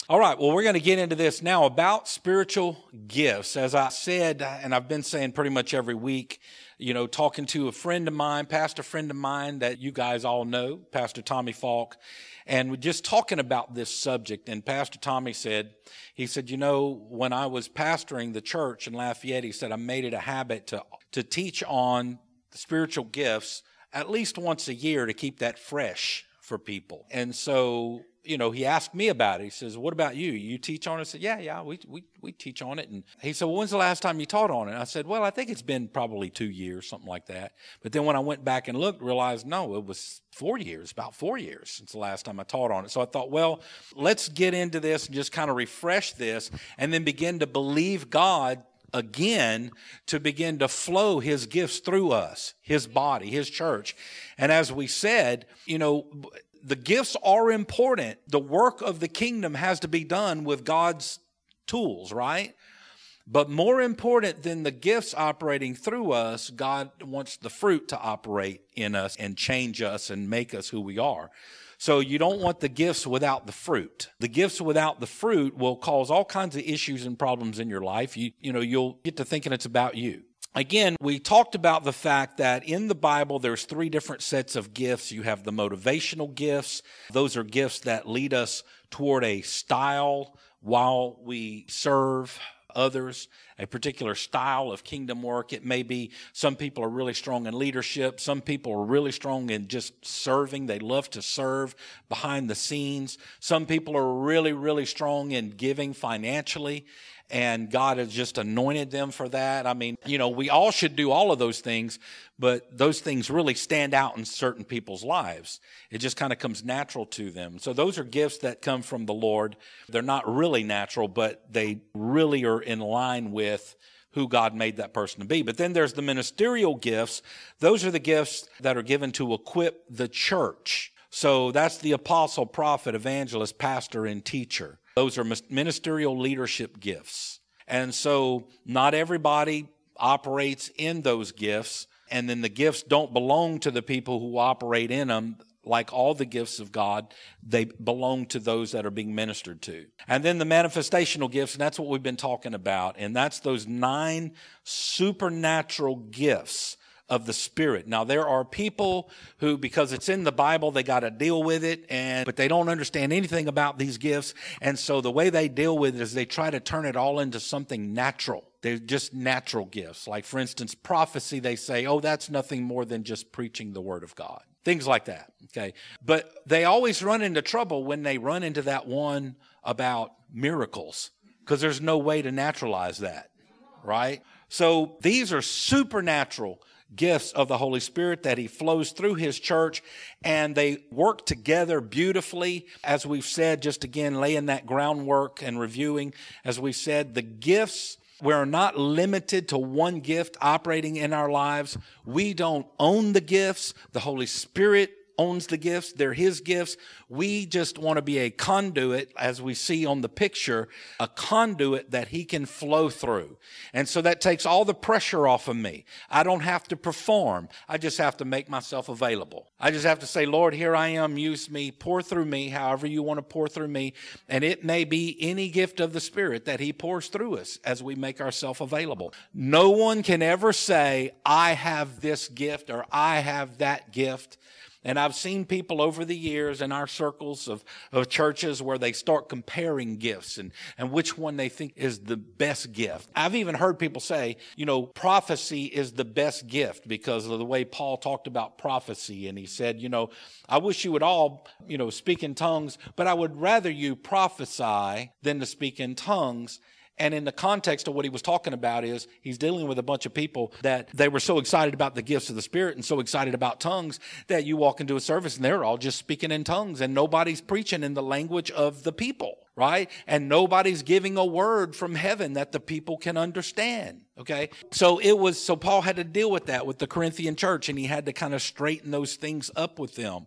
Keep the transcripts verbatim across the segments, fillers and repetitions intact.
All right, well, we're going to get into this now about spiritual gifts. As I said, and I've been saying pretty much every week, you know, talking to a friend of mine, pastor friend of mine that you guys all know, Pastor Tommy Falk, and we're just talking about this subject. And Pastor Tommy said, he said, you know, when I was pastoring the church in Lafayette, he said, I made it a habit to, to teach on spiritual gifts at least once a year to keep that fresh for people. And so, you know, he asked me about it. He says, what about you? You teach on it? I said, yeah, yeah, we, we, we teach on it. And he said, well, when's the last time you taught on it? I said, well, I think it's been probably two years, something like that. But then when I went back and looked, realized, no, it was four years, about four years since the last time I taught on it. So I thought, well, let's get into this and just kind of refresh this and then begin to believe God again to begin to flow his gifts through us, his body, his church. And as we said, you know, the gifts are important. The work of the kingdom has to be done with God's tools, right? But more important than the gifts operating through us, God wants the fruit to operate in us and change us and make us who we are. So you don't want the gifts without the fruit. The gifts without the fruit will cause all kinds of issues and problems in your life. You, you know, you'll get to thinking it's about you. Again, we talked about the fact that in the Bible, there's three different sets of gifts. You have the motivational gifts. Those are gifts that lead us toward a style while we serve others, a particular style of kingdom work. It may be some people are really strong in leadership. Some people are really strong in just serving. They love to serve behind the scenes. Some people are really, really strong in giving financially, and God has just anointed them for that. I mean, you know, we all should do all of those things, but those things really stand out in certain people's lives. It just kind of comes natural to them. So those are gifts that come from the Lord. They're not really natural, but they really are in line with who God made that person to be. But then there's the ministerial gifts. Those are the gifts that are given to equip the church. So that's the apostle, prophet, evangelist, pastor, and teacher. Those are ministerial leadership gifts. And so not everybody operates in those gifts. And then the gifts don't belong to the people who operate in them. Like all the gifts of God, they belong to those that are being ministered to. And then the manifestational gifts, and that's what we've been talking about. And that's those nine supernatural gifts of the Spirit. Now, there are people who, because it's in the Bible, they got to deal with it, and but they don't understand anything about these gifts. And so the way they deal with it is they try to turn it all into something natural. They're just natural gifts. Like, for instance, prophecy, they say, oh, that's nothing more than just preaching the word of God. Things like that, okay? But they always run into trouble when they run into that one about miracles, because there's no way to naturalize that, right? So these are supernatural gifts of the Holy Spirit that he flows through his church, and they work together beautifully. As we've said, just again, laying that groundwork and reviewing, as we said, the gifts, we're not limited to one gift operating in our lives. We don't own the gifts. The Holy Spirit owns the gifts. They're his gifts. We just want to be a conduit, as we see on the picture, a conduit that he can flow through. And so that takes all the pressure off of me. I don't have to perform. I just have to make myself available. I just have to say, Lord, here I am. Use me. Pour through me however you want to pour through me. And it may be any gift of the Spirit that he pours through us as we make ourselves available. No one can ever say, I have this gift or I have that gift. And I've seen people over the years in our circles of, of churches where they start comparing gifts and, and which one they think is the best gift. I've even heard people say, you know, prophecy is the best gift because of the way Paul talked about prophecy. And he said, you know, I wish you would all, you know, speak in tongues, but I would rather you prophesy than to speak in tongues. And in the context of what he was talking about is he's dealing with a bunch of people that they were so excited about the gifts of the Spirit and so excited about tongues that you walk into a service and they're all just speaking in tongues and nobody's preaching in the language of the people, right? And nobody's giving a word from heaven that the people can understand, okay? So it was, so Paul had to deal with that with the Corinthian church, and he had to kind of straighten those things up with them.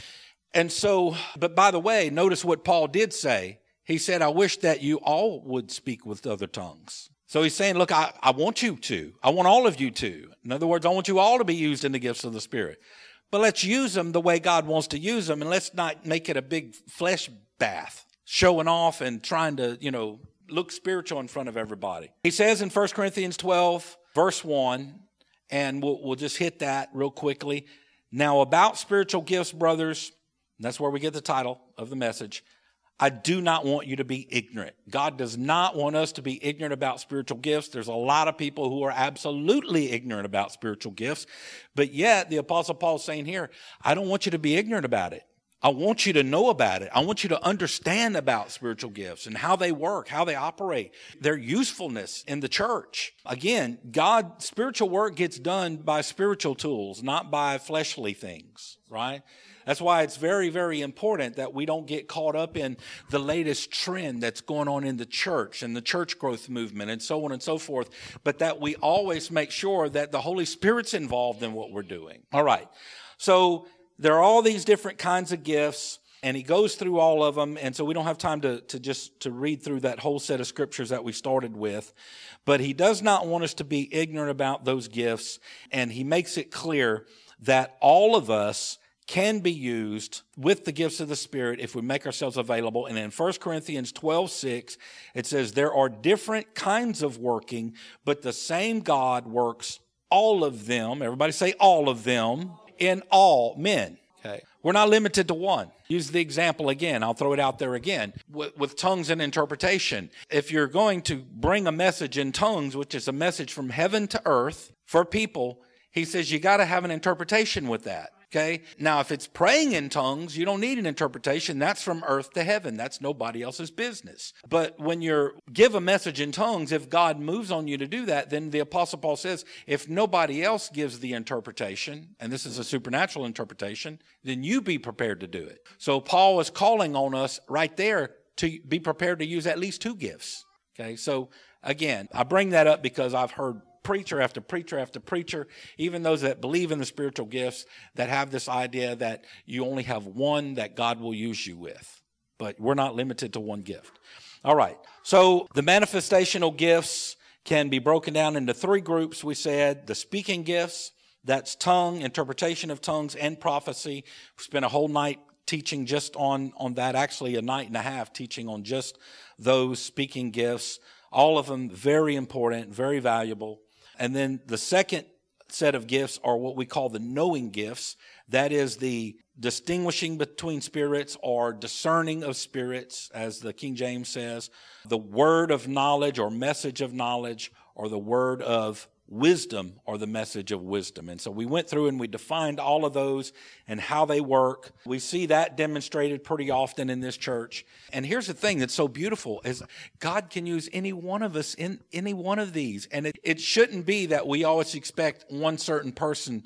And so, but by the way, notice what Paul did say. He said, I wish that you all would speak with other tongues. So he's saying, look, I, I want you to. I want all of you to. In other words, I want you all to be used in the gifts of the Spirit. But let's use them the way God wants to use them, and let's not make it a big flesh bath. showing off and trying to, you know, look spiritual in front of everybody. He says in First Corinthians twelve, verse one, and we'll, we'll just hit that real quickly. Now, about spiritual gifts, brothers, that's where we get the title of the message. I do not want you to be ignorant. God does not want us to be ignorant about spiritual gifts. There's a lot of people who are absolutely ignorant about spiritual gifts. But yet, the Apostle Paul is saying here, I don't want you to be ignorant about it. I want you to know about it. I want you to understand about spiritual gifts and how they work, how they operate, their usefulness in the church. Again, God, spiritual work gets done by spiritual tools, not by fleshly things, right? That's why it's very, very important that we don't get caught up in the latest trend that's going on in the church and the church growth movement and so on and so forth, but that we always make sure that the Holy Spirit's involved in what we're doing. All right. So there are all these different kinds of gifts, and he goes through all of them, and so we don't have time to, to just to read through that whole set of scriptures that we started with. But he does not want us to be ignorant about those gifts, and he makes it clear that all of us can be used with the gifts of the Spirit if we make ourselves available. And in First Corinthians twelve six, it says, there are different kinds of working, but the same God works all of them. Everybody say all of them in all men. Okay. We're not limited to one. Use the example again. I'll throw it out there again. With, with tongues and interpretation. If you're going to bring a message in tongues, which is a message from heaven to earth for people, he says you got to have an interpretation with that. Okay. Now, if it's praying in tongues, you don't need an interpretation. That's from earth to heaven. That's nobody else's business. But when you give a message in tongues, if God moves on you to do that, then the Apostle Paul says, if nobody else gives the interpretation, and this is a supernatural interpretation, then you be prepared to do it. So Paul is calling on us right there to be prepared to use at least two gifts. Okay. So again, I bring that up because I've heard preacher after preacher after preacher, even those that believe in the spiritual gifts, that have this idea that you only have one that God will use you with. But we're not limited to one gift. All right. So the manifestational gifts can be broken down into three groups. We said the speaking gifts, that's tongue, interpretation of tongues, and prophecy. We spent a whole night teaching just on, on that, actually a night and a half teaching on just those speaking gifts. All of them very important, very valuable. And then the second set of gifts are what we call the knowing gifts. That is the distinguishing between spirits or discerning of spirits, as the King James says, the word of knowledge or message of knowledge, or the word of wisdom or the message of wisdom. And so we went through and we defined all of those and how they work. We see that demonstrated pretty often in this church. And here's the thing that's so beautiful is God can use any one of us in any one of these. And it, it shouldn't be that we always expect one certain person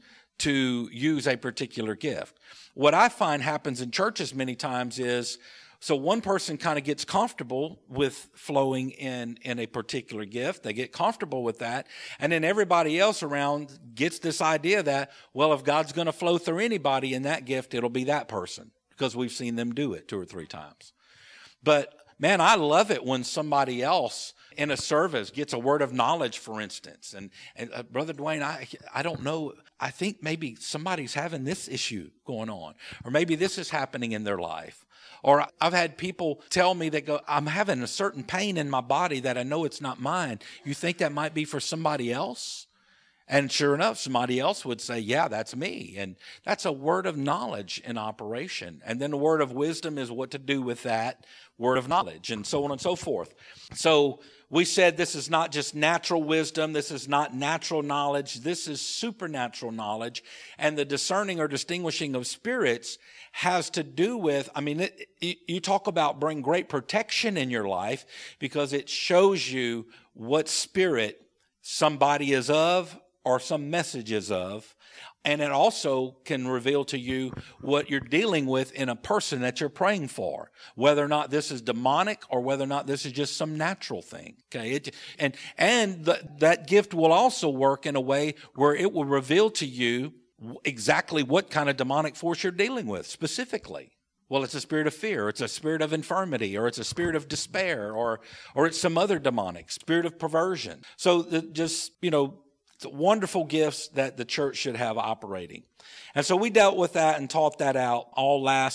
to use a particular gift. What I find happens in churches many times is, so one person kind of gets comfortable with flowing in, in a particular gift. They get comfortable with that. And then everybody else around gets this idea that, well, if God's going to flow through anybody in that gift, it'll be that person, because we've seen them do it two or three times. But man, I love it when somebody else in a service gets a word of knowledge, for instance. And, and uh, Brother Dwayne, I, I don't know. I think maybe somebody's having this issue going on, or maybe this is happening in their life. Or I've had people tell me that go, I'm having a certain pain in my body that I know it's not mine. You think that might be for somebody else? And sure enough, somebody else would say, yeah, that's me. And that's a word of knowledge in operation. And then the word of wisdom is what to do with that word of knowledge, and so on and so forth. So we said this is not just natural wisdom. This is not natural knowledge. This is supernatural knowledge. And the discerning or distinguishing of spirits has to do with, I mean, it, it, you talk about bring great protection in your life, because it shows you what spirit somebody is of or some message is of. And it also can reveal to you what you're dealing with in a person that you're praying for, whether or not this is demonic or whether or not this is just some natural thing. Okay. It, and, and the, that gift will also work in a way where it will reveal to you exactly what kind of demonic force you're dealing with specifically. Well, it's a spirit of fear, it's a spirit of infirmity, or it's a spirit of despair, or, or it's some other demonic spirit of perversion. So the, just, you know, wonderful gifts that the church should have operating. And so we dealt with that and taught that out all last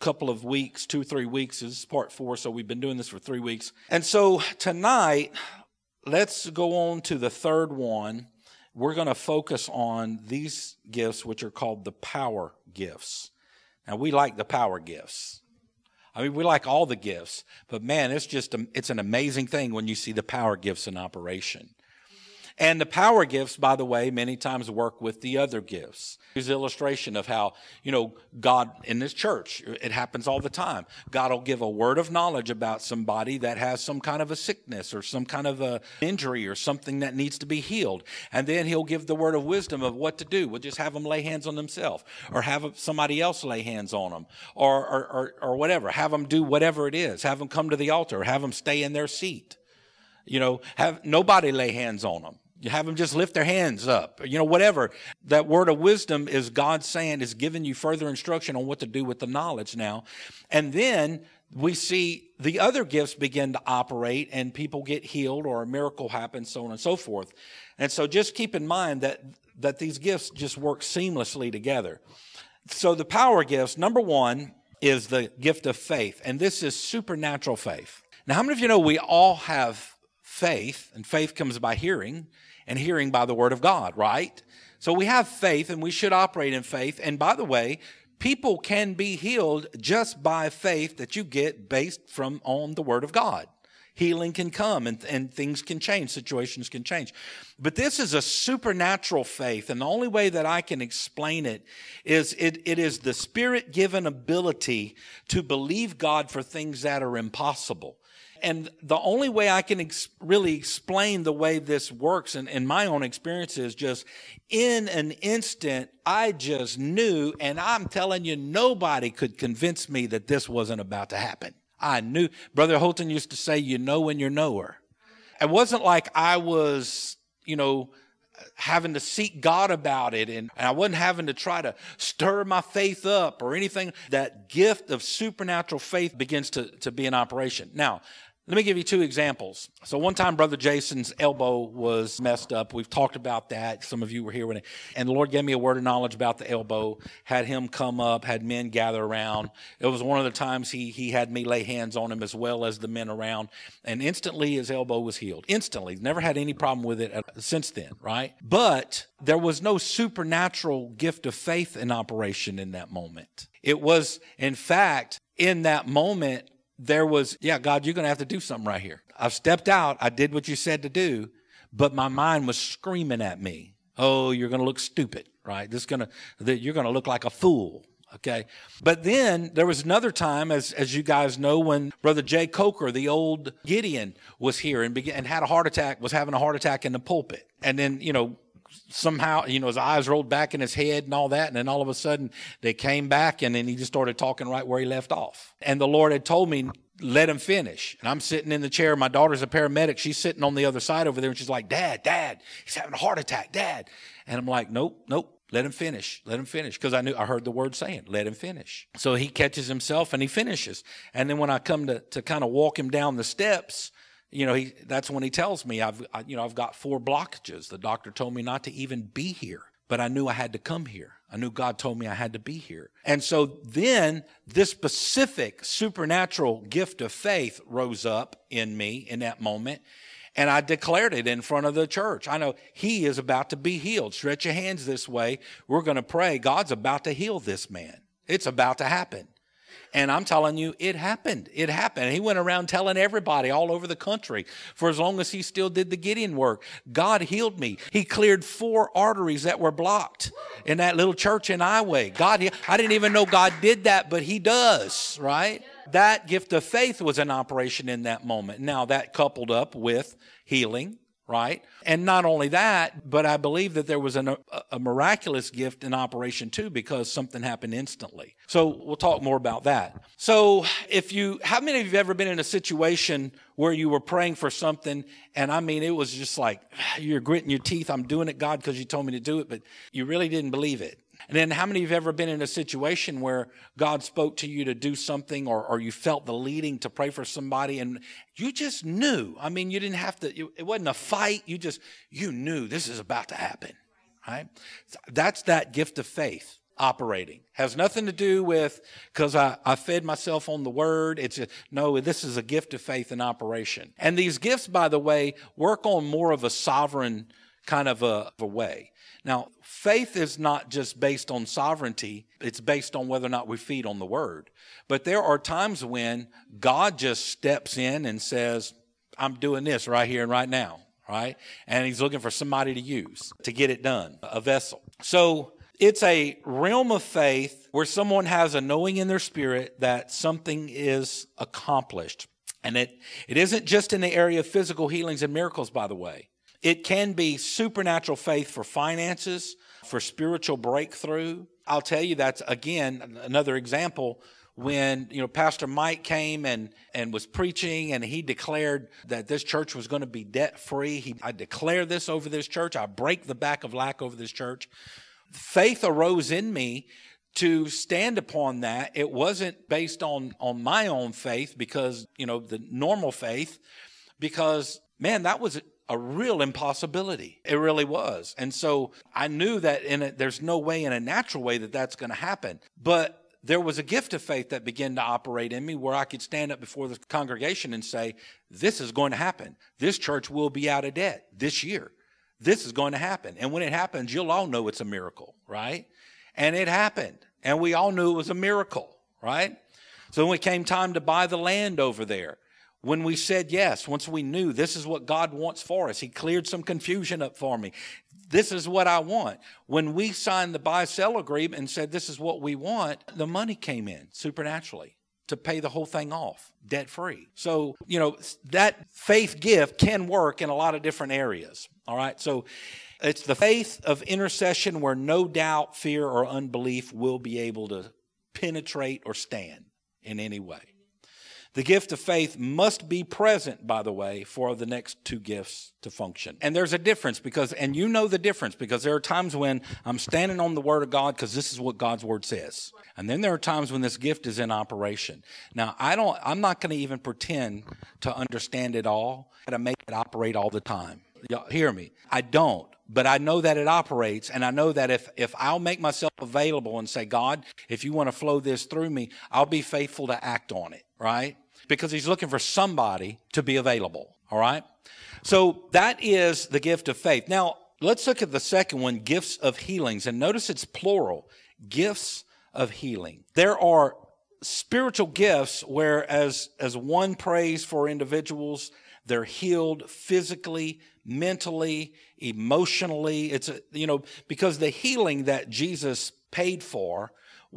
couple of weeks, two or three weeks. This is part four, so we've been doing this for three weeks. And so tonight, let's go on to the third one. We're going to focus on these gifts, which are called the power gifts. Now, we like the power gifts. I mean, we like all the gifts, but man, it's just, a, it's an amazing thing when you see the power gifts in operation. And the power gifts, by the way, many times work with the other gifts. Here's an illustration of how, you know, God in this church, it happens all the time. God will give a word of knowledge about somebody that has some kind of a sickness or some kind of a injury or something that needs to be healed. And then he'll give the word of wisdom of what to do. We'll just have them lay hands on themselves or have somebody else lay hands on them or, or, or, or whatever. Have them do whatever it is. Have them come to the altar or have them stay in their seat. You know, have nobody lay hands on them. You have them just lift their hands up, you know, whatever. That word of wisdom is God saying, is giving you further instruction on what to do with the knowledge now. And then we see the other gifts begin to operate and people get healed or a miracle happens, so on and so forth. And so just keep in mind that, that these gifts just work seamlessly together. So the power gifts, number one, is the gift of faith. And this is supernatural faith. Now, how many of you know we all have faith, and faith comes by hearing, and hearing by the word of God, right? So we have faith and we should operate in faith. And by the way, people can be healed just by faith that you get based from on the word of God. Healing can come and, and things can change, situations can change. But this is a supernatural faith, and the only way that I can explain it is it, it is the Spirit-given ability to believe God for things that are impossible. And the only way I can ex- really explain the way this works in, in my own experience is just in an instant, I just knew, and I'm telling you, nobody could convince me that this wasn't about to happen. I knew. Brother Holton used to say, you know when you're knower. It wasn't like I was, you know, having to seek God about it, and, and I wasn't having to try to stir my faith up or anything. That gift of supernatural faith begins to, to be in operation. Now, let me give you two examples. So one time, Brother Jason's elbow was messed up. We've talked about that. Some of you were here when it, and the Lord gave me a word of knowledge about the elbow, had him come up, had men gather around. It was one of the times he, he had me lay hands on him as well as the men around. And instantly his elbow was healed. Instantly. Never had any problem with it since then, right? But there was no supernatural gift of faith in operation in that moment. It was, in fact, in that moment, there was, yeah, God, you're going to have to do something right here. I've stepped out. I did what you said to do, but my mind was screaming at me. Oh, you're going to look stupid, right? This is going to, you're going to look like a fool. Okay. But then there was another time, as, as you guys know, when Brother Jay Coker, the old Gideon, was here and began, and had a heart attack, was having a heart attack in the pulpit. And then, you know, somehow, you know, his eyes rolled back in his head and all that. And then all of a sudden they came back and then he just started talking right where he left off. And the Lord had told me, let him finish. And I'm sitting in the chair. My daughter's a paramedic. She's sitting on the other side over there. And she's like, Dad, Dad, he's having a heart attack, Dad. And I'm like, nope, nope. Let him finish. Let him finish. Because I knew, I heard the word saying, let him finish. So he catches himself and he finishes. And then when I come to, to kind of walk him down the steps, you know, he, that's when he tells me, I've, I, you know, I've got four blockages. The doctor told me not to even be here, but I knew I had to come here. I knew God told me I had to be here. And so then this specific supernatural gift of faith rose up in me in that moment. And I declared it in front of the church. I know he is about to be healed. Stretch your hands this way. We're going to pray. God's about to heal this man. It's about to happen. And I'm telling you, it happened. It happened. And he went around telling everybody all over the country for as long as he still did the Gideon work. God healed me. He cleared four arteries that were blocked in that little church in Iowa. God, I didn't even know God did that, but he does, right? That gift of faith was in operation in that moment. Now that coupled up with healing, right? And not only that, but I believe that there was an, a, a miraculous gift in operation too, because something happened instantly. So we'll talk more about that. So if you, how many of you have ever been in a situation where you were praying for something and I mean, it was just like, you're gritting your teeth, I'm doing it, God, because you told me to do it, but you really didn't believe it. And then how many of you have ever been in a situation where God spoke to you to do something or, or you felt the leading to pray for somebody and you just knew? I mean, you didn't have to, it wasn't a fight. You just, you knew this is about to happen, right? That's that gift of faith operating. Has nothing to do with because I, I fed myself on the word. It's a, no, this is a gift of faith in operation. And these gifts, by the way, work on more of a sovereign kind of a, of a way. Now, faith is not just based on sovereignty. It's based on whether or not we feed on the word. But there are times when God just steps in and says, I'm doing this right here and right now, right? And he's looking for somebody to use to get it done, a vessel. So it's a realm of faith where someone has a knowing in their spirit that something is accomplished. And it, it isn't just in the area of physical healings and miracles, by the way. It can be supernatural faith for finances, for spiritual breakthrough. I'll tell you that's, again, another example when, you know, Pastor Mike came and, and was preaching and he declared that this church was going to be debt-free. He, I declare this over this church. I break the back of lack over this church. Faith arose in me to stand upon that. It wasn't based on, on my own faith because, you know, the normal faith, because, man, that was a real impossibility. It really was. And so I knew that in a, there's no way in a natural way that that's going to happen. But there was a gift of faith that began to operate in me where I could stand up before the congregation and say, this is going to happen. This church will be out of debt this year. This is going to happen. And when it happens, you'll all know it's a miracle, right? And it happened. And we all knew it was a miracle, right? So when it came time to buy the land over there, when we said yes, once we knew this is what God wants for us, he cleared some confusion up for me. This is what I want. When we signed the buy-sell agreement and said this is what we want, the money came in supernaturally to pay the whole thing off, debt-free. So, you know, that faith gift can work in a lot of different areas, all right? So it's the faith of intercession where no doubt, fear, or unbelief will be able to penetrate or stand in any way. The gift of faith must be present, by the way, for the next two gifts to function. And there's a difference because, and you know the difference because there are times when I'm standing on the word of God because this is what God's word says. And then there are times when this gift is in operation. Now, I don't, I'm not going to even pretend to understand it all, to make it operate all the time. Y'all hear me? I don't. But I know that it operates, and I know that if, if I'll make myself available and say, God, if you want to flow this through me, I'll be faithful to act on it, right? Because he's looking for somebody to be available, all right? So that is the gift of faith. Now, let's look at the second one, gifts of healings. And notice it's plural, gifts of healing. There are spiritual gifts where as, as one prays for individuals, they're healed physically, mentally, emotionally. It's, a, you know, because the healing that Jesus paid for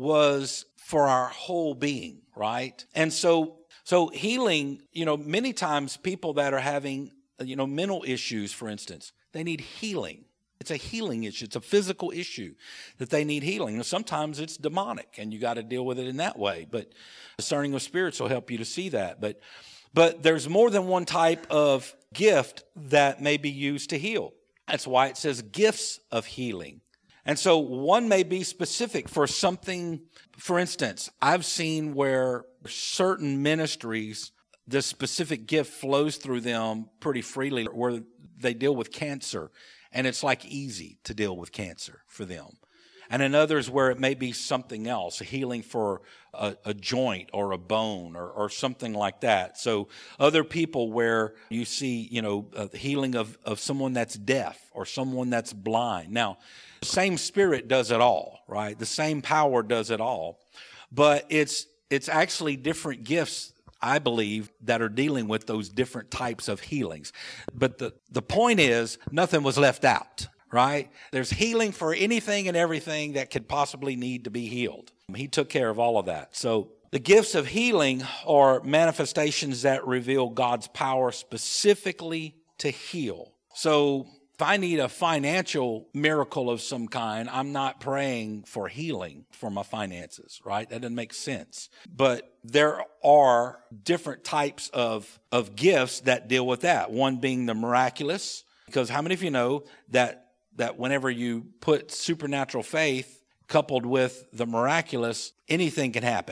was for our whole being, right? And so, so healing, you know, many times people that are having, you know, mental issues, for instance, they need healing. It's a healing issue. It's a physical issue that they need healing. Now, sometimes it's demonic and you got to deal with it in that way, but discerning of spirits will help you to see that. But But there's more than one type of gift that may be used to heal. That's why it says gifts of healing. And so one may be specific for something. For instance, I've seen where certain ministries, the specific gift flows through them pretty freely, where they deal with cancer. And it's like easy to deal with cancer for them. And in others where it may be something else, a healing for a, a joint or a bone or, or something like that. So other people where you see, you know, a healing of, of someone that's deaf or someone that's blind. Now, the same Spirit does it all, right? The same power does it all. But it's it's actually different gifts, I believe, that are dealing with those different types of healings. But the, the point is, nothing was left out. Right? There's healing for anything and everything that could possibly need to be healed. He took care of all of that. So the gifts of healing are manifestations that reveal God's power specifically to heal. So if I need a financial miracle of some kind, I'm not praying for healing for my finances, right? That doesn't make sense. But there are different types of, of gifts that deal with that. One being the miraculous, because how many of you know that that whenever you put supernatural faith coupled with the miraculous, anything can happen,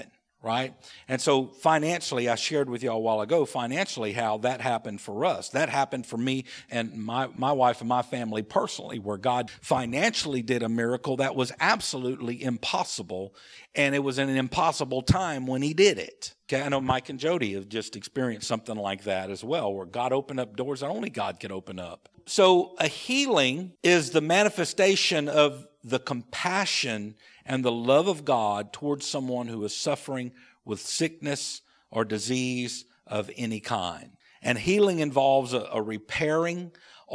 right? And so financially, I shared with you all a while ago, financially, how that happened for us. That happened for me and my, my wife and my family personally, where God financially did a miracle that was absolutely impossible. And it was an impossible time when he did it. Okay, I know Mike and Jody have just experienced something like that as well, where God opened up doors that only God can open up. So a healing is the manifestation of the compassion and the love of God towards someone who is suffering with sickness or disease of any kind. And healing involves a, a repairing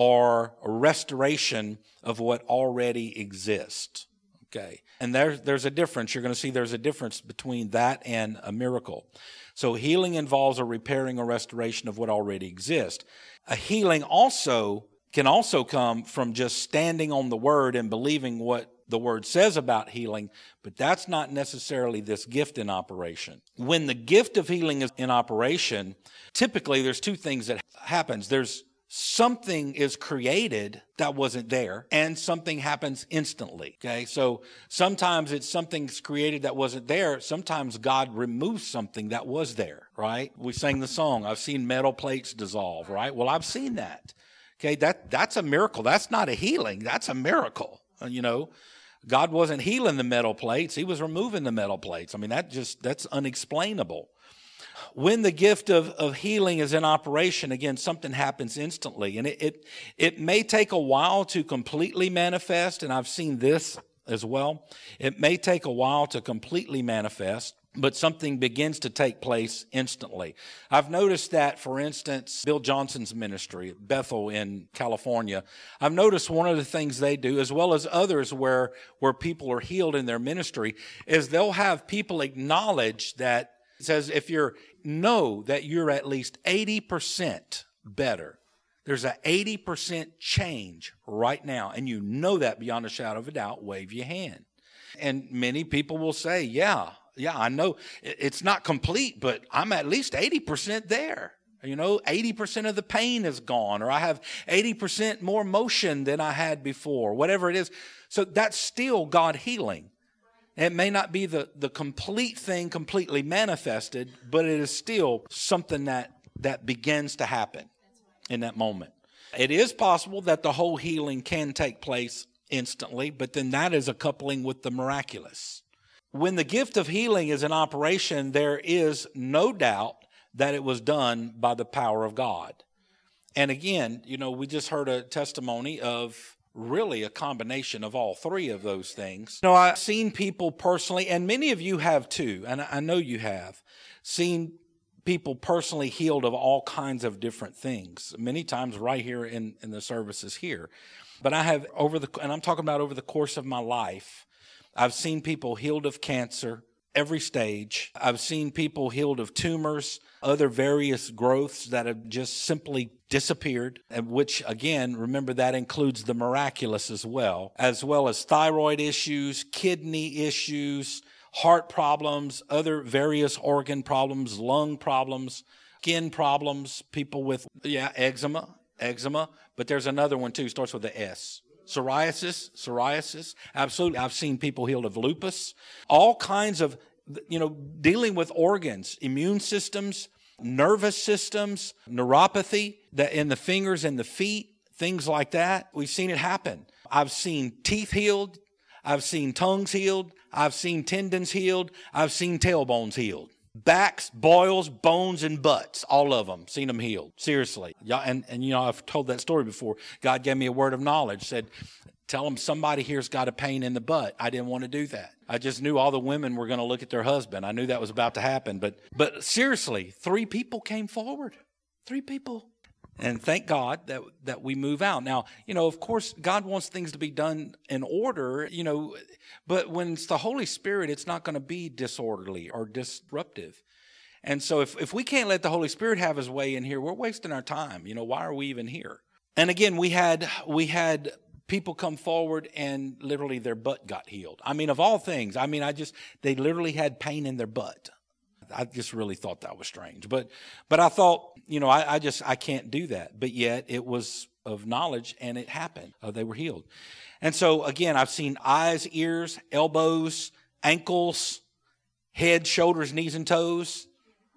or a restoration of what already exists. Okay. And there, there's a difference. You're going to see there's a difference between that and a miracle. So healing involves a repairing or restoration of what already exists. A healing also can also come from just standing on the word and believing what the word says about healing, but that's not necessarily this gift in operation. When the gift of healing is in operation, typically there's two things that happens. There's something is created that wasn't there, and something happens instantly. Okay, so sometimes it's something's created that wasn't there. Sometimes God removes something that was there, right? We sang the song, I've seen metal plates dissolve, right? Well, I've seen that. Okay, that that's a miracle. That's not a healing. That's a miracle. You know, God wasn't healing the metal plates. He was removing the metal plates. I mean, that just, that's unexplainable. When the gift of, of healing is in operation, again, something happens instantly. And it, it, it may take a while to completely manifest, and I've seen this as well. It may take a while to completely manifest, but something begins to take place instantly. I've noticed that, for instance, Bill Johnson's ministry, Bethel in California, I've noticed one of the things they do, as well as others where, where people are healed in their ministry, is they'll have people acknowledge that, it says if you're, know that you're at least eighty percent better. There's an eighty percent change right now, and you know that beyond a shadow of a doubt, wave your hand. And many people will say, yeah, Yeah, I know it's not complete, but I'm at least eighty percent there. You know, eighty percent of the pain is gone, or I have eighty percent more motion than I had before, whatever it is. So that's still God healing. It may not be the, the complete thing completely manifested, but it is still something that, that begins to happen in that moment. It is possible that the whole healing can take place instantly, but then that is a coupling with the miraculous. When the gift of healing is in operation, there is no doubt that it was done by the power of God. And again, you know, we just heard a testimony of really a combination of all three of those things. You know, I've seen people personally, and many of you have too, and I know you have, seen people personally healed of all kinds of different things, many times right here in, in the services here. But I have over the, and I'm talking about over the course of my life, I've seen people healed of cancer, every stage. I've seen people healed of tumors, other various growths that have just simply disappeared, and which, again, remember that includes the miraculous as well, as well as thyroid issues, kidney issues, heart problems, other various organ problems, lung problems, skin problems, people with, yeah, eczema, eczema, but there's another one too, starts with the S. Psoriasis, psoriasis, absolutely. I've seen people healed of lupus, all kinds of, you know, dealing with organs, immune systems, nervous systems, neuropathy that in the fingers and the feet, things like that. We've seen it happen. I've seen teeth healed. I've seen tongues healed. I've seen tendons healed. I've seen tailbones healed. Backs, boils, bones, and butts, all of them, seen them healed. Seriously. Yeah, and, and, you know, I've told that story before. God gave me a word of knowledge, said, tell them somebody here's got a pain in the butt. I didn't want to do that. I just knew all the women were going to look at their husband. I knew that was about to happen. But, but seriously, three people came forward. Three people. And thank God that, that we move out. Now, you know, of course, God wants things to be done in order, you know, but when it's the Holy Spirit, it's not going to be disorderly or disruptive. And so if, if we can't let the Holy Spirit have his way in here, we're wasting our time. You know, why are we even here? And again, we had, we had people come forward and literally their butt got healed. I mean, of all things, I mean, I just, they literally had pain in their butt. I just really thought that was strange. But but I thought, you know, I, I just, I can't do that. But yet it was of knowledge and it happened. Uh, they were healed. And so, again, I've seen eyes, ears, elbows, ankles head, shoulders, knees, and toes.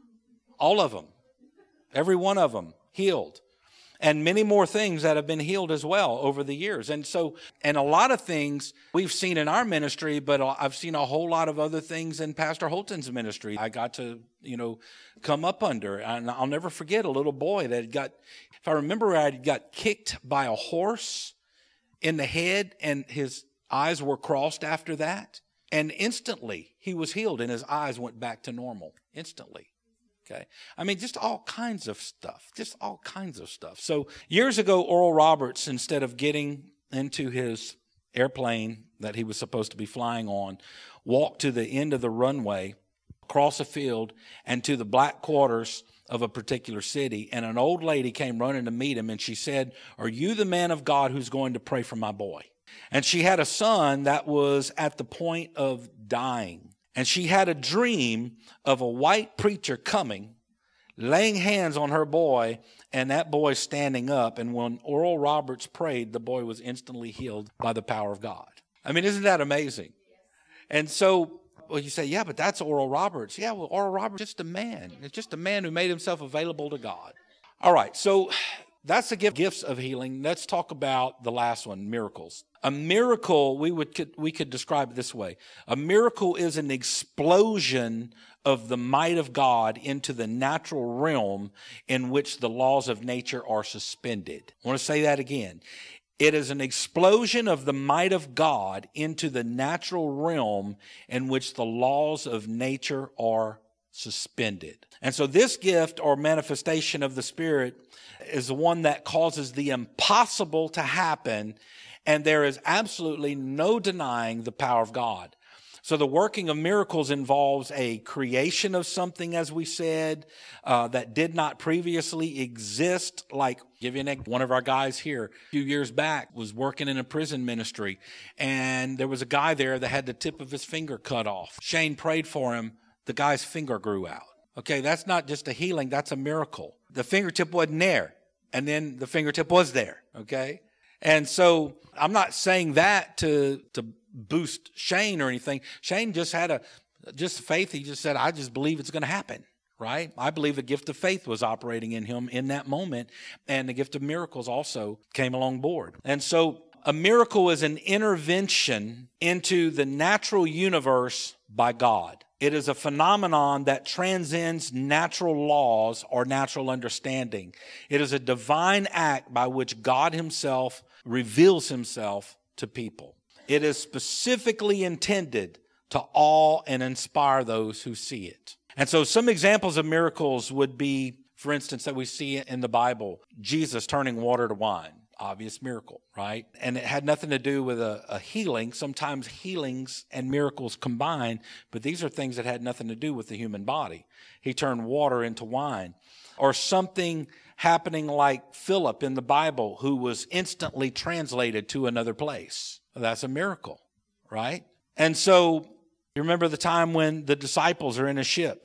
All of them. Every one of them healed. And many more things that have been healed as well over the years. And so, and a lot of things we've seen in our ministry, but I've seen a whole lot of other things in Pastor Holton's ministry. I got to, you know, come up under. And I'll never forget a little boy that got, if I remember right, got kicked by a horse in the head, and his eyes were crossed after that. And instantly he was healed and his eyes went back to normal instantly. Okay. I mean, just all kinds of stuff, just all kinds of stuff. So years ago, Oral Roberts, instead of getting into his airplane that he was supposed to be flying on, walked to the end of the runway, across a field, and to the black quarters of a particular city. And an old lady came running to meet him, and she said, "Are you the man of God who's going to pray for my boy?" And she had a son that was at the point of dying. And she had a dream of a white preacher coming, laying hands on her boy, and that boy standing up. And when Oral Roberts prayed, the boy was instantly healed by the power of God. I mean, isn't that amazing? And so, well, you say, yeah, but that's Oral Roberts. Yeah, well, Oral Roberts is just a man. It's just a man who made himself available to God. All right, so that's the gift, gifts of healing. Let's talk about the last one, miracles. A miracle, we would could, we could describe it this way. A miracle is an explosion of the might of God into the natural realm in which the laws of nature are suspended. I want to say that again. It is an explosion of the might of God into the natural realm in which the laws of nature are suspended. And so this gift or manifestation of the Spirit is the one that causes the impossible to happen, and there is absolutely no denying the power of God. So the working of miracles involves a creation of something, as we said, uh, that did not previously exist. Like, give you an example. One of our guys here a few years back was working in a prison ministry, and there was a guy there that had the tip of his finger cut off. Shane prayed for him. The guy's finger grew out. Okay, that's not just a healing, that's a miracle. The fingertip wasn't there, and then the fingertip was there, okay? And so I'm not saying that to to boost Shane or anything. Shane just had a just faith. He just said, I just believe it's going to happen, right? I believe the gift of faith was operating in him in that moment, and the gift of miracles also came along board. And so a miracle is an intervention into the natural universe by God. It is a phenomenon that transcends natural laws or natural understanding. It is a divine act by which God himself reveals himself to people. It is specifically intended to awe and inspire those who see it. And so some examples of miracles would be, for instance, that we see in the Bible, Jesus turning water to wine. Obvious miracle, right? And it had nothing to do with a, a healing. Sometimes healings and miracles combine, but these are things that had nothing to do with the human body. He turned water into wine. Or something happening like Philip in the Bible, who was instantly translated to another place. That's a miracle, right? And so you remember the time when the disciples are in a ship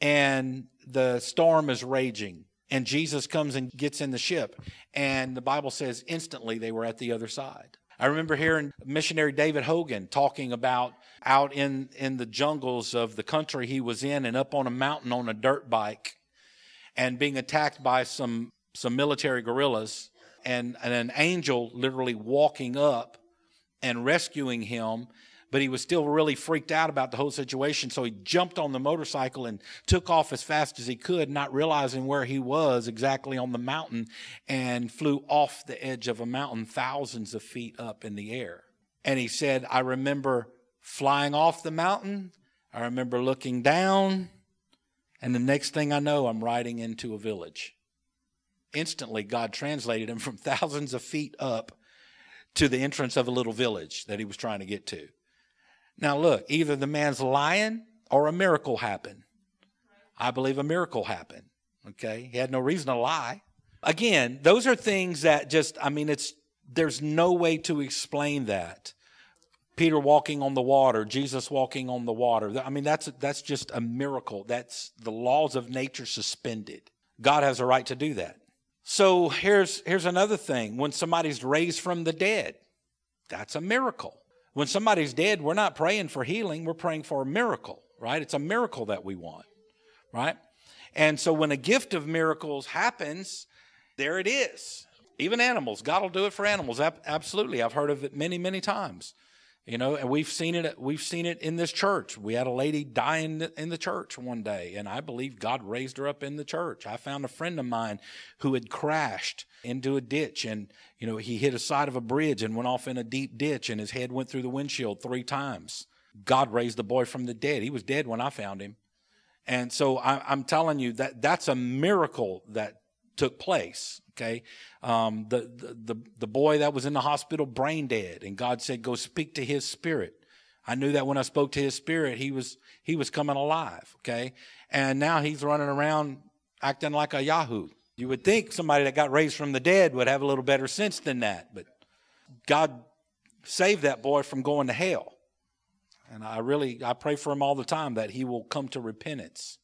and the storm is raging, and Jesus comes and gets in the ship, and the Bible says instantly they were at the other side. I remember hearing missionary David Hogan talking about out in, in the jungles of the country he was in, and up on a mountain on a dirt bike, and being attacked by some, some military guerrillas, and, and an angel literally walking up and rescuing him. But he was still really freaked out about the whole situation, so he jumped on the motorcycle and took off as fast as he could, not realizing where he was exactly on the mountain, and flew off the edge of a mountain thousands of feet up in the air. And he said, I remember flying off the mountain, I remember looking down, and the next thing I know, I'm riding into a village. Instantly, God translated him from thousands of feet up to the entrance of a little village that he was trying to get to. Now look, either the man's lying or a miracle happened. I believe a miracle happened, okay? He had no reason to lie. Again, those are things that just, I mean, it's there's no way to explain that. Peter walking on the water, Jesus walking on the water. I mean, that's that's just a miracle. That's the laws of nature suspended. God has a right to do that. So here's here's another thing. When somebody's raised from the dead, that's a miracle. When somebody's dead, we're not praying for healing. We're praying for a miracle, right? It's a miracle that we want, right? And so when a gift of miracles happens, there it is. Even animals, God will do it for animals. Absolutely. I've heard of it many, many times. You know, and we've seen it, we've seen it in this church. We had a lady die in the, in the church one day, and I believe God raised her up in the church. I found a friend of mine who had crashed into a ditch, and, you know, he hit a side of a bridge and went off in a deep ditch, and his head went through the windshield three times. God raised the boy from the dead. He was dead when I found him. And so I, I'm telling you that that's a miracle that took place. Okay. Um, the, the, the, the boy that was in the hospital, brain dead, and God said, go speak to his spirit. I knew that when I spoke to his spirit, he was, he was coming alive. Okay. And now he's running around acting like a Yahoo. You would think somebody that got raised from the dead would have a little better sense than that, but God saved that boy from going to hell. And I really, I pray for him all the time that he will come to repentance.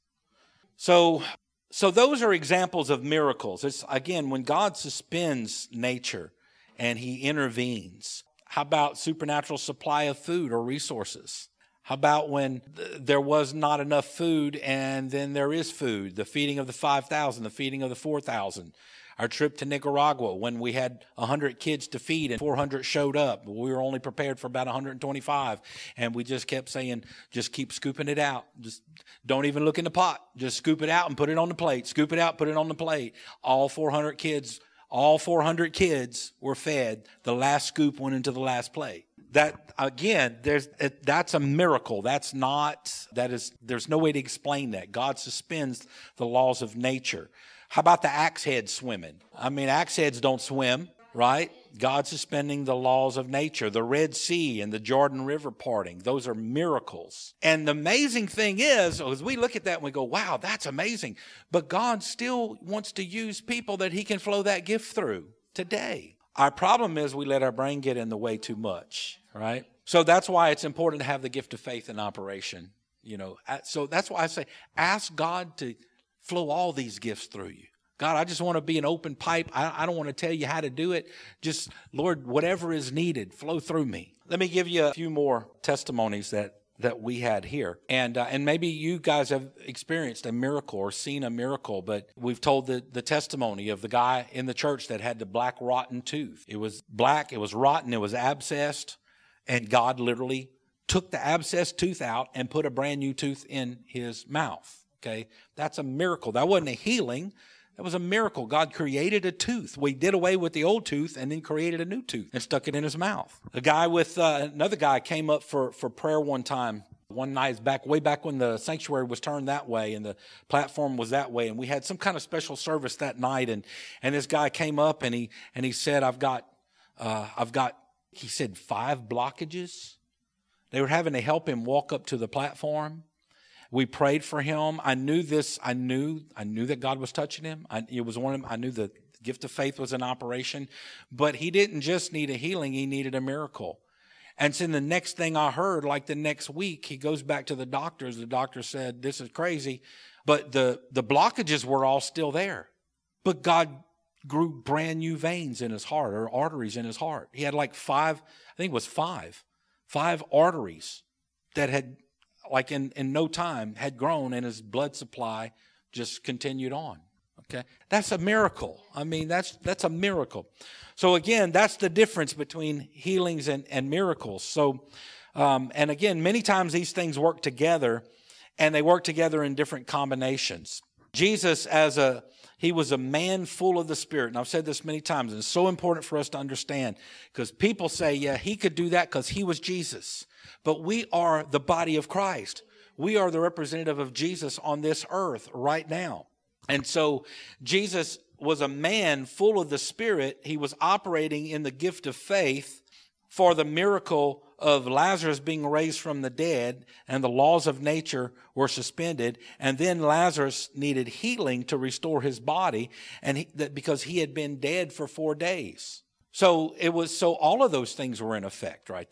So, So those are examples of miracles. It's, again, when God suspends nature and he intervenes. How about supernatural supply of food or resources? How about when th- there was not enough food and then there is food? The feeding of the five thousand, the feeding of the four thousand. Our trip to Nicaragua, when we had one hundred kids to feed and four hundred showed up. We were only prepared for about one hundred twenty-five. And we just kept saying, just keep scooping it out. Just don't even look in the pot. Just scoop it out and put it on the plate. Scoop it out, put it on the plate. All four hundred kids, all four hundred kids were fed. The last scoop went into the last plate. That, again, there's that's a miracle. That's not, that is, there's no way to explain that. God suspends the laws of nature. How about the axe head swimming? I mean, axe heads don't swim, right? God suspending the laws of nature, the Red Sea and the Jordan River parting. Those are miracles. And the amazing thing is, as we look at that and we go, wow, that's amazing. But God still wants to use people that he can flow that gift through today. Our problem is we let our brain get in the way too much, right? So that's why it's important to have the gift of faith in operation. You know, so that's why I say, ask God to flow all these gifts through you. God, I just want to be an open pipe. I, I don't want to tell you how to do it. Just, Lord, whatever is needed, flow through me. Let me give you a few more testimonies that, that we had here. And uh, and maybe you guys have experienced a miracle or seen a miracle, but we've told the, the testimony of the guy in the church that had the black rotten tooth. It was black, it was rotten, it was abscessed, and God literally took the abscessed tooth out and put a brand new tooth in his mouth. Okay, that's a miracle. That wasn't a healing. That was a miracle. God created a tooth. We did away with the old tooth and then created a new tooth and stuck it in his mouth. A guy with, uh, another guy came up for, for prayer one time. One night back, way back when the sanctuary was turned that way and the platform was that way. And we had some kind of special service that night. And, and this guy came up and he, and he said, I've got, uh, I've got, he said five blockages. They were having to help him walk up to the platform. We prayed for him. I knew this. I knew. I knew that God was touching him. I, it was one of them. I knew the gift of faith was in operation. But he didn't just need a healing. He needed a miracle. And so the next thing I heard, like the next week, he goes back to the doctors. The doctor said, "This is crazy," but the the blockages were all still there. But God grew brand new veins in his heart, or arteries in his heart. He had like five. I think it was five, five arteries that had, like in, in no time, had grown, and his blood supply just continued on. Okay. That's a miracle. I mean, that's, that's a miracle. So again, that's the difference between healings and, and miracles. So, um, and again, many times these things work together, and they work together in different combinations. Jesus, as a, he was a man full of the Spirit. And I've said this many times, and it's so important for us to understand, because people say, yeah, he could do that because he was Jesus. But we are the body of Christ. We are the representative of Jesus on this earth right now. And so Jesus was a man full of the Spirit. He was operating in the gift of faith for the miracle of Lazarus being raised from the dead, and the laws of nature were suspended. And then Lazarus needed healing to restore his body, and he, that because he had been dead for four days. So it was, so all of those things were in effect right there.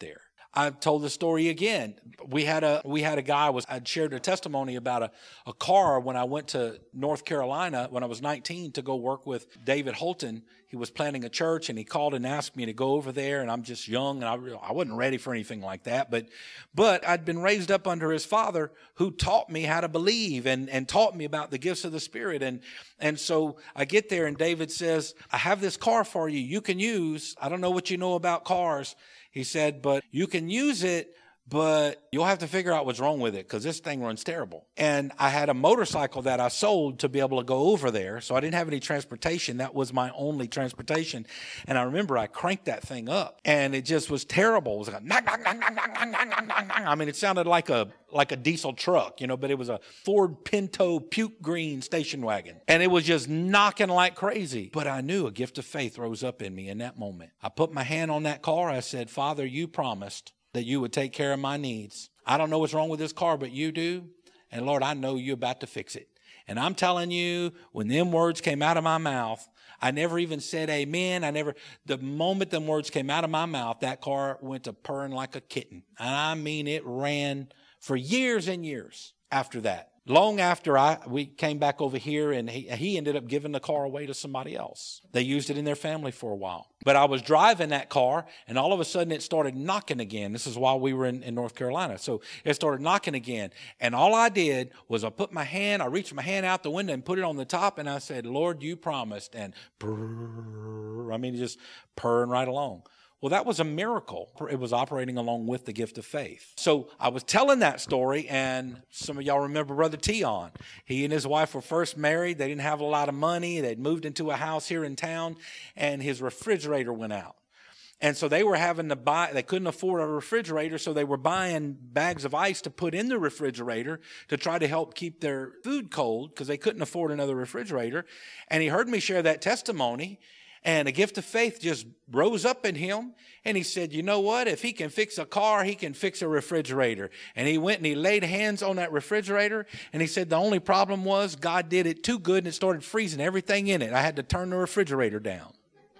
I've told the story again. We had a we had a guy I was I'd shared a testimony about a, a car when I went to North Carolina when I was nineteen to go work with David Holton. He was planning a church, and he called and asked me to go over there, and I'm just young, and I, I wasn't ready for anything like that. But but I'd been raised up under his father, who taught me how to believe and, and taught me about the gifts of the Spirit. And and so I get there, and David says, I have this car for you. You can use. I don't know what you know about cars. He said, but you can use it, but you'll have to figure out what's wrong with it because this thing runs terrible. And I had a motorcycle that I sold to be able to go over there. So I didn't have any transportation. That was my only transportation. And I remember I cranked that thing up, and it just was terrible. It was like, knock, knock, knock, knock, knock, knock, knock, knock, knock. I mean, it sounded like a like a diesel truck, you know, but it was a Ford Pinto puke green station wagon. And it was just knocking like crazy. But I knew a gift of faith rose up in me in that moment. I put my hand on that car. I said, Father, you promised that you would take care of my needs. I don't know what's wrong with this car, but you do. And Lord, I know you're about to fix it. And I'm telling you, when them words came out of my mouth, I never even said amen. I never, the moment them words came out of my mouth, that car went to purring like a kitten. And I mean, it ran for years and years after that. Long after I we came back over here, and he, he ended up giving the car away to somebody else. They used it in their family for a while. But I was driving that car, and all of a sudden it started knocking again. This is while we were in, in North Carolina. So it started knocking again. And all I did was I put my hand, I reached my hand out the window and put it on the top, and I said, Lord, you promised. And brrr, I mean, just purring right along. Well, that was a miracle. It was operating along with the gift of faith. So I was telling that story, and some of y'all remember Brother Tion. He and his wife were first married. They didn't have a lot of money. They'd moved into a house here in town, and his refrigerator went out. And so they were having to buy, they couldn't afford a refrigerator, so they were buying bags of ice to put in the refrigerator to try to help keep their food cold because they couldn't afford another refrigerator. And he heard me share that testimony. And a gift of faith just rose up in him. And he said, you know what? If he can fix a car, he can fix a refrigerator. And he went and he laid hands on that refrigerator. And he said the only problem was God did it too good and it started freezing everything in it. I had to turn the refrigerator down.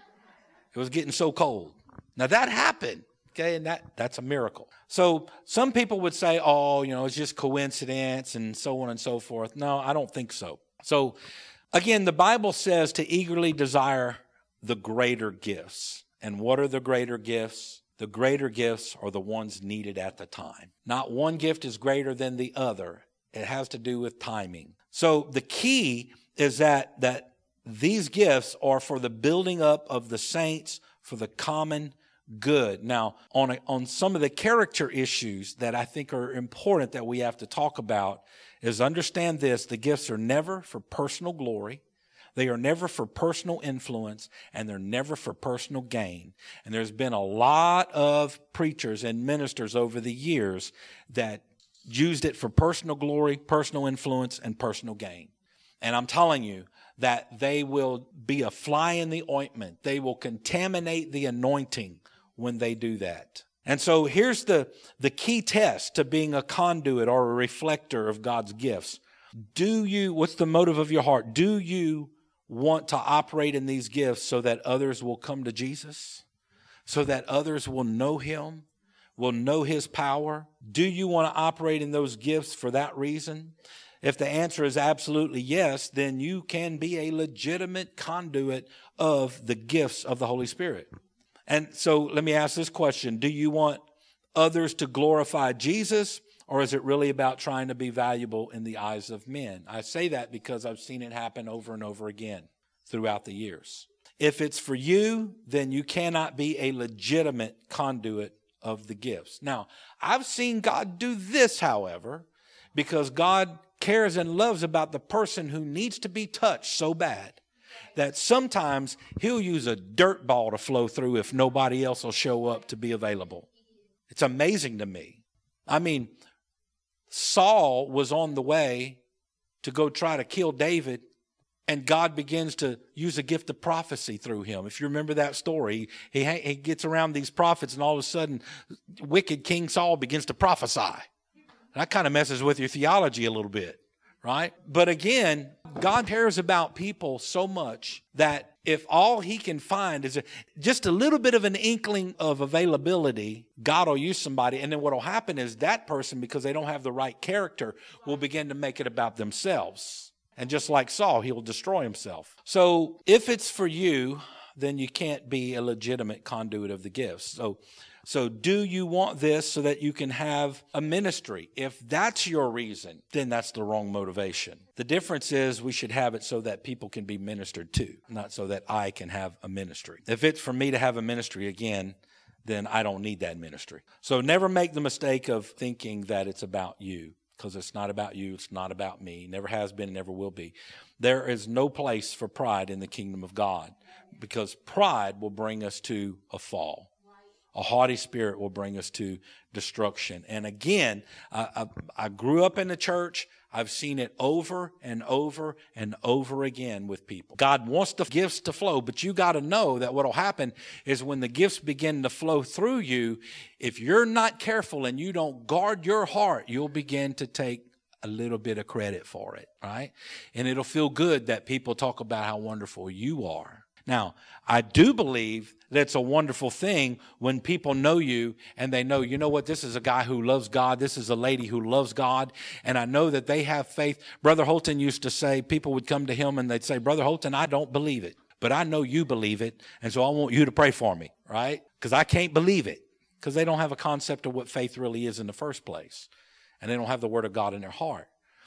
It was getting so cold. Now that happened. Okay, and that, that's a miracle. So some people would say, oh, you know, it's just coincidence and so on and so forth. No, I don't think so. So again, the Bible says to eagerly desire the greater gifts. And what are the greater gifts? The greater gifts are the ones needed at the time. Not one gift is greater than the other. It has to do with timing. So the key is that, that these gifts are for the building up of the saints for the common good. Now, on, a, on some of the character issues that I think are important that we have to talk about is understand this. The gifts are never for personal glory. They are never for personal influence, and they're never for personal gain. And there's been a lot of preachers and ministers over the years that used it for personal glory, personal influence, and personal gain. And I'm telling you that they will be a fly in the ointment. They will contaminate the anointing when they do that. And so here's the, the key test to being a conduit or a reflector of God's gifts. Do you, what's the motive of your heart? Do you want to operate in these gifts so that others will come to Jesus, so that others will know him, will know his power? Do you want to operate in those gifts for that reason? If the answer is absolutely yes, then you can be a legitimate conduit of the gifts of the Holy Spirit. And so let me ask this question. Do you want others to glorify Jesus, or is it really about trying to be valuable in the eyes of men? I say that because I've seen it happen over and over again throughout the years. If it's for you, then you cannot be a legitimate conduit of the gifts. Now, I've seen God do this, however, because God cares and loves about the person who needs to be touched so bad that sometimes he'll use a dirt ball to flow through if nobody else will show up to be available. It's amazing to me. I mean, Saul was on the way to go try to kill David, and God begins to use a gift of prophecy through him. If you remember that story, he, he gets around these prophets, and all of a sudden, wicked King Saul begins to prophesy. That kind of messes with your theology a little bit, right? But again, God cares about people so much that If all he can find is a, just a little bit of an inkling of availability, God will use somebody. And then what will happen is that person, because they don't have the right character, will begin to make it about themselves. And just like Saul, he will destroy himself. So if it's for you, then you can't be a legitimate conduit of the gifts. So So do you want this so that you can have a ministry? If that's your reason, then that's the wrong motivation. The difference is we should have it so that people can be ministered to, not so that I can have a ministry. If it's for me to have a ministry, again, then I don't need that ministry. So never make the mistake of thinking that it's about you, because it's not about you. It's not about me. Never has been, never will be. There is no place for pride in the kingdom of God, because pride will bring us to a fall. A haughty spirit will bring us to destruction. And again, I, I, I grew up in the church. I've seen it over and over and over again with people. God wants the gifts to flow, but you got to know that what will happen is when the gifts begin to flow through you, if you're not careful and you don't guard your heart, you'll begin to take a little bit of credit for it, right? And it'll feel good that people talk about how wonderful you are. Now, I do believe that's a wonderful thing when people know you and they know, you know what, this is a guy who loves God. This is a lady who loves God. And I know that they have faith. Brother Holton used to say, people would come to him and they'd say, Brother Holton, I don't believe it, but I know you believe it. And so I want you to pray for me, right? Because I can't believe it, because they don't have a concept of what faith really is in the first place. And they don't have the word of God in their heart.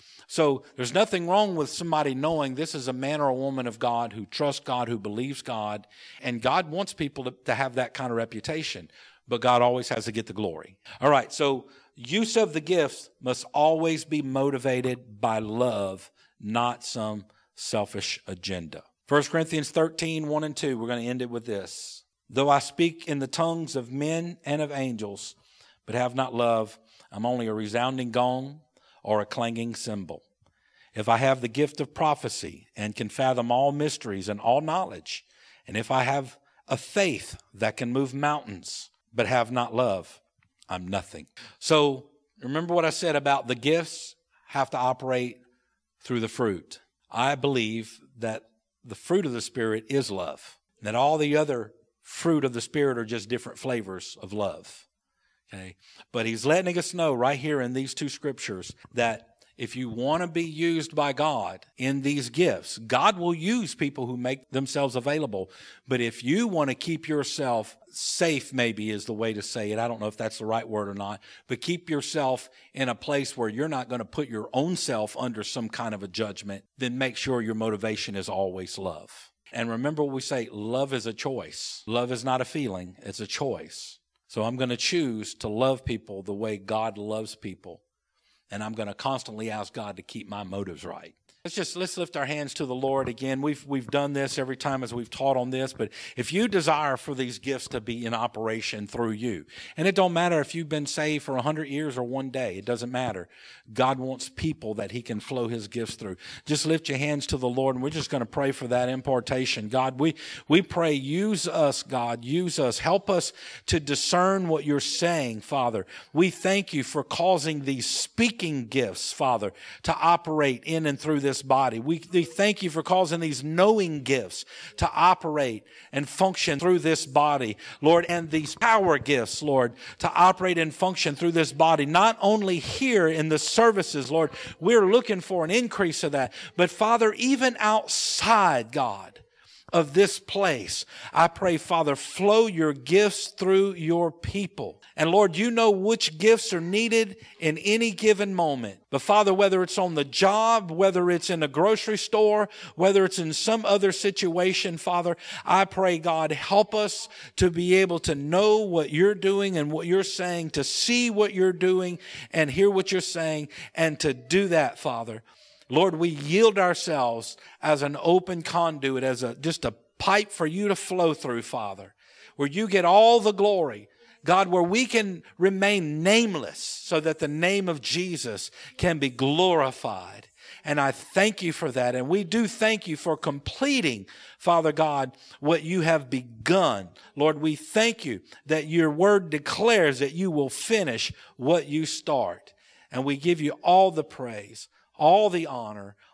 So there's nothing wrong with somebody knowing this is a man or a woman of God who trusts God, who believes God. And God wants people to, to have that kind of reputation. But God always has to get the glory. All right, so use of the gifts must always be motivated by love, not some selfish agenda. First Corinthians thirteen, one and two, we're going to end it with this. Though I speak in the tongues of men and of angels, but have not love, I'm only a resounding gong or a clanging cymbal. If I have the gift of prophecy and can fathom all mysteries and all knowledge, and if I have a faith that can move mountains, but have not love, I'm nothing. So remember what I said about the gifts have to operate through the fruit. I believe that the fruit of the Spirit is love, that all the other fruit of the Spirit are just different flavors of love. Okay. But he's letting us know right here in these two scriptures that if you want to be used by God in these gifts, God will use people who make themselves available. But if you want to keep yourself safe, maybe is the way to say it. I don't know if that's the right word or not, but keep yourself in a place where you're not going to put your own self under some kind of a judgment, then make sure your motivation is always love. And remember what we say, love is a choice. Love is not a feeling, it's a choice. So I'm going to choose to love people the way God loves people. And I'm going to constantly ask God to keep my motives right. Let's just, let's lift our hands to the Lord again. We've, we've done this every time as we've taught on this, but if you desire for these gifts to be in operation through you, and it don't matter if you've been saved for a hundred years or one day, it doesn't matter. God wants people that he can flow his gifts through. Just lift your hands to the Lord, and we're just going to pray for that impartation. God, we, we pray, use us, God, use us. Help us to discern what you're saying, Father. We thank you for causing these speaking gifts, Father, to operate in and through this body. We, we thank you for causing these knowing gifts to operate and function through this body, Lord, and these power gifts, Lord, to operate and function through this body, not only here in the services, Lord, we're looking for an increase of that, but Father, even outside, God, of this place, I pray, Father, flow your gifts through your people. And Lord, you know which gifts are needed in any given moment. But Father, whether it's on the job, whether it's in a grocery store, whether it's in some other situation, Father, I pray, God, help us to be able to know what you're doing and what you're saying, to see what you're doing and hear what you're saying, and to do that, Father. Lord, we yield ourselves as an open conduit, as a just a pipe for you to flow through, Father, where you get all the glory. God, where we can remain nameless so that the name of Jesus can be glorified. And I thank you for that. And we do thank you for completing, Father God, what you have begun. Lord, we thank you that your word declares that you will finish what you start. And we give you all the praise, all the honor,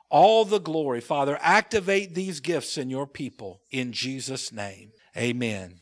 all the glory. Father, activate these gifts in your people in Jesus' name. Amen.